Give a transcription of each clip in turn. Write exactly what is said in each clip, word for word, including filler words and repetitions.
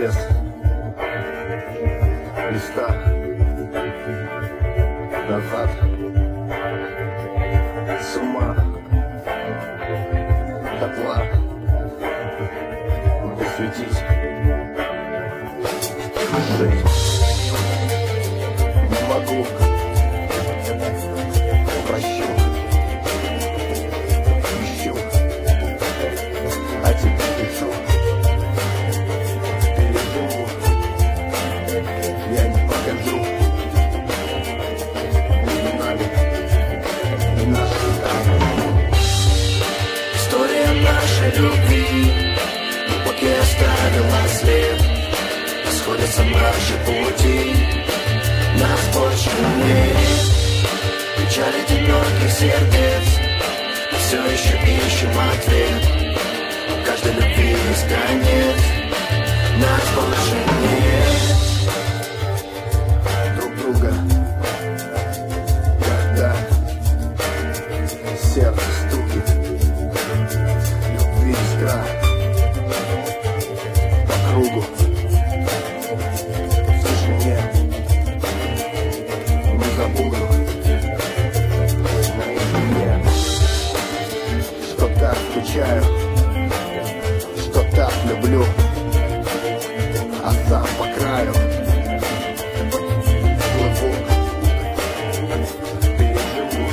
без листа назад, с ума дотла, посвятить жизнь не могу, прощу, ищу, а тебе пишу, переживу, я не покажу между нами и нашей тайной. История нашей любви глубокий оставила след. Расходятся наши пути, нас больше нет. Печаль одиноких сердец, мы все еще ищем ответ. У каждой любви есть конец, нас больше нет. Друг друга, когда сердце стукит, любви искра по кругу, в тишине не забуду наедине, что так скучаю, что так люблю, а сам по краю плыву, переживу,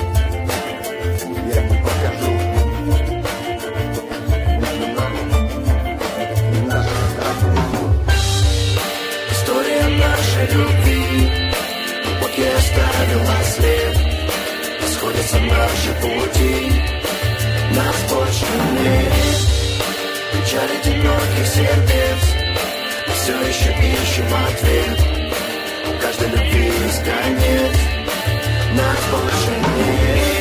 я не покажу между нами и нашей тайной. История нашей любви глубокий оставила след. Расходятся наши пути, нас больше нет. Печаль одиноких сердец, мы все еще ищем ответ. У каждой любви есть конец, нас больше нет.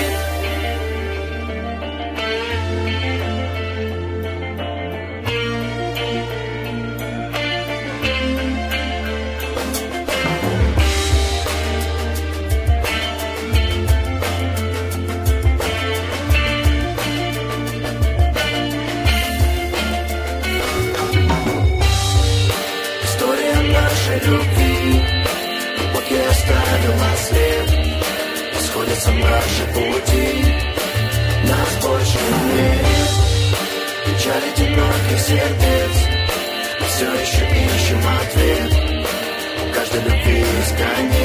История нашей любви глубокий оставила след. Расходятся наши пути, нас больше нет. Печаль одиноких сердец, мы все еще ищем ответ. У каждой любви есть конец.